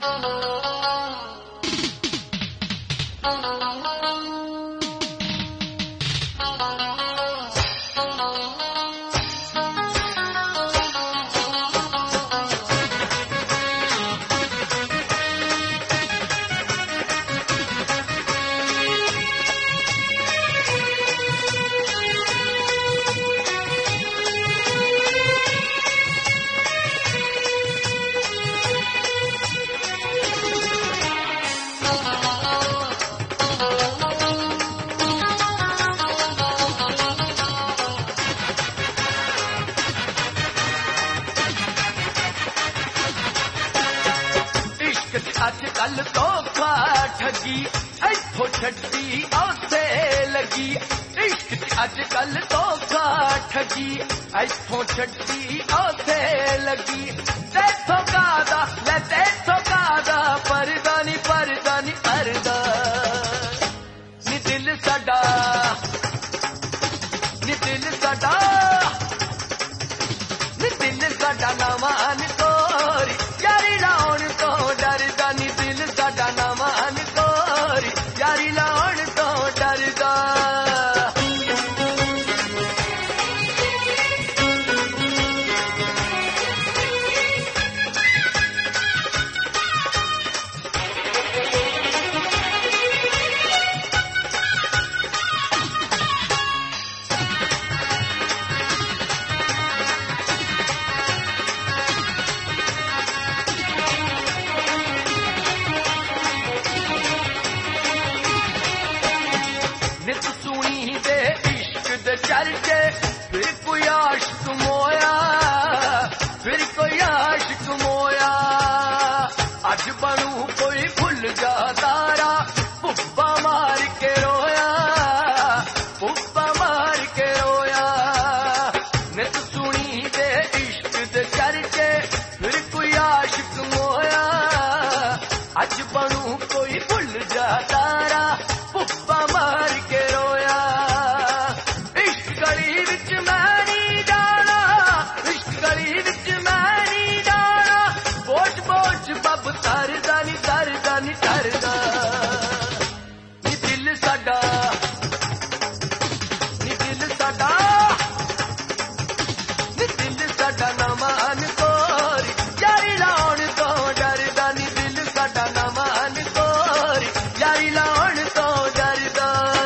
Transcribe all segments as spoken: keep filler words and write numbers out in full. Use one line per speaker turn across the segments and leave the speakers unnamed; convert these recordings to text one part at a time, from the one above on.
अज कल धोखा ठगी इथों छड्डी औथे लगी। इश्क अज कल धोखा ठगी इथों छड्डी औथे लगी। तेथों कादा ले तेथों कादा परदा नी परदा नी परदा नी दिल साडा नी दिल साडा नी दिल साडा नवां तोरी यारी लाउण तो डरदा नी दिल साडा नवां तोरी यारी लाउण तो डरदा। नित सुनी दे इश्क दे चर्चे फिर कोई आशिक मोया फिर कोई आशिक मोया। अज बनू कोई भुल जा तारा पुप्पा मार के रोया पुप्पा मार के रोया। नित सुनी दे इश्क दे चर्चे फिर कोई आशिक मोया। अज बनू कोई भुल जा तारा पुप्पा मार के रोया। इश्क गली विच मैं नी जाना इश्क गली विच मैं नी जाना बोझ बोझ बब तरदा नी तरदा नी तरदा नी दिल साडा नी दिल साडा नी दिल साडा नवां तोरी यारी लाउण तो डरदा नी दिल साडा नवां तोरी यारी लाउण तो डरदा।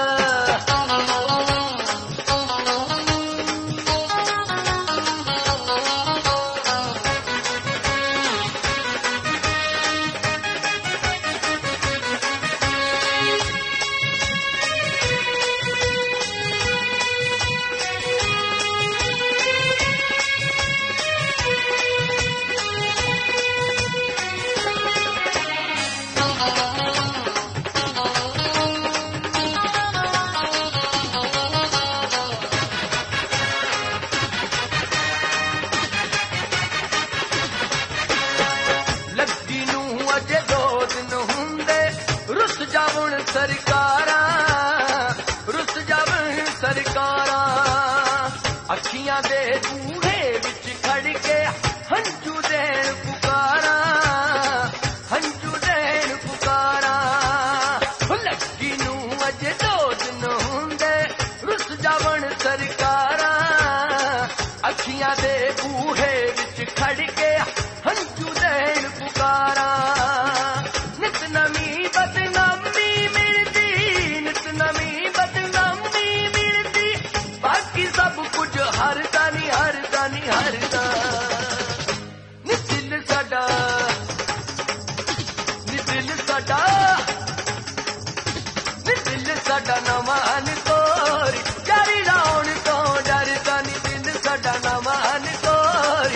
लग्गी नूं अजे दो दिन हुंदे रुस जावण सरकारां रुस जावण सरकारां। अखियां दे बूहे विच खड़ के हंझू देण पुकारां हंझू देण पुकारां। लग्गी नूं अजे दो दिन हुंदे रुस जावण सरकारां। अखियां दे बूहे विच खड़ के हंझू देण पुकारां। नित नवीं बदनामी मिलदी नित नवीं बदनामी मिलदी बाकी सब कुछ हरदा नी हरदा नी हरदा नी दिल साडा नी दिल साडा नी दिल साडा नवां तोरी यारी लाउण तो डरदा नी दिल साडा नवां तोरी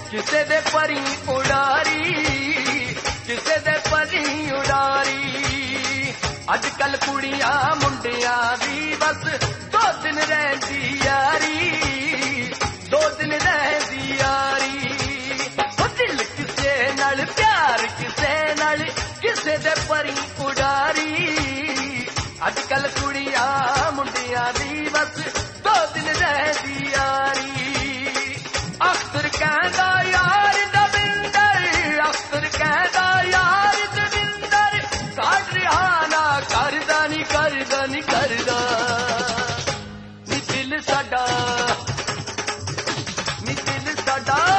ਕਿਸੇ ਦੇ ਪਰੀ ਉਡਾਰੀ, ਕਿਸੇ ਦੇ ਪਰੀ ਉਡਾਰੀ। ਅੱਜ ਕੱਲ ਕੁੜੀਆਂ ਮੁੰਡਿਆਂ ਦੀ ਬਸ ਦੋ ਦਿਨ ਰਹਿੰਦੀ ਯਾਰੀ, ਦੋ ਦਿਨ ਰਹਿੰਦੀ ਯਾਰੀ। ਉਹ ਦਿਲ ਕਿਸੇ ਨਾਲ, ਪਿਆਰ ਕਿਸੇ ਨਾਲ, ਕਿਸੇ ਦੇ ਪਰੀ ਉਡਾਰੀ। ਅੱਜ ਕੱਲ ਕੁੜੀਆਂ ਮੁੰਡਿਆਂ ਦੀ ਬਸ ਦੋ ਦਿਨ ਰਹਿੰਦੀ ਯਾਰੀ। ਅਖਤਰ ਕਹਿੰਦਾ ਯਾਰ ਦਵਿੰਦਰ, ਅਖਤਰ ਕਹਿੰਦਾ ਯਾਰ ਦਵਿੰਦਰ, ਕੱਢ ਰਿਹਾ ਨਾ ਕਰਦਾ ਨੀ ਕਰਦਾ ਨੀ ਕਰਦਾ ਨੀ ਦਿਲ ਸਾਡਾ, ਨੀ ਦਿਲ ਸਾਡਾ